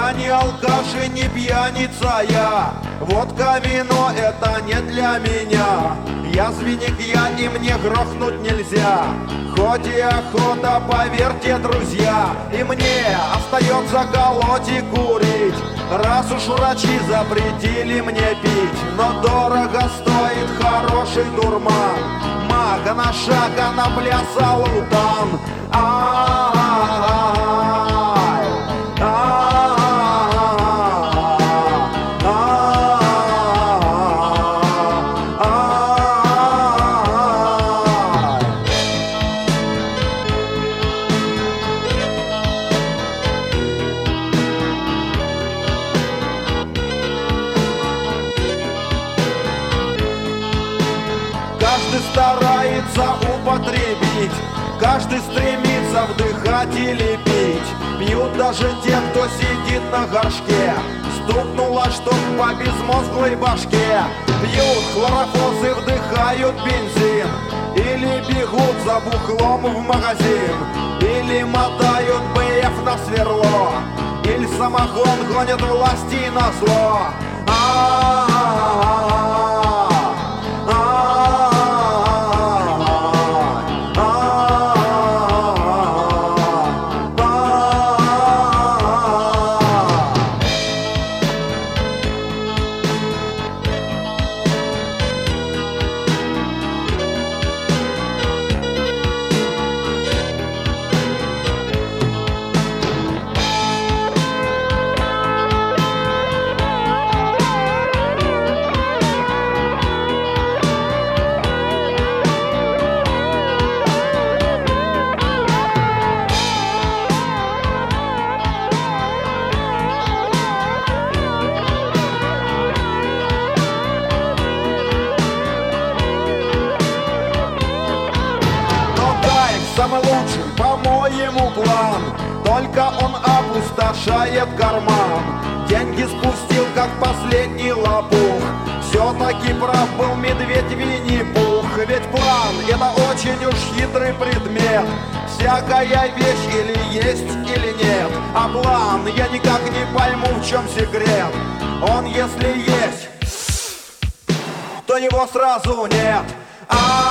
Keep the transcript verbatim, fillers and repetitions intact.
Я не алкаш и не пьяница я, водка, вино — это не для меня. Я свинья, я и мне грохнуть нельзя, хоть и охота, поверьте, друзья. И мне остается колоть и курить, раз уж врачи запретили мне пить. Но дорого стоит хороший дурман, мага на шаг, а на плясал утан. Каждый старается употребить, каждый стремится вдыхать или пить. Пьют даже те, кто сидит на горшке, стукнуло, чтоб по безмозглой башке. Пьют хлорофос и вдыхают бензин, или бегут за бухлом в магазин, или мотают БФ на сверло, или самогон гонят власти на зло. А-а-а-а. Самый лучший, по-моему, план, только он опустошает карман. Деньги спустил, как последний лопух, все-таки прав был медведь Винни-Пух. Ведь план — это очень уж хитрый предмет, всякая вещь или есть, или нет. А план я никак не пойму, в чем секрет. Он если есть, то его сразу нет. А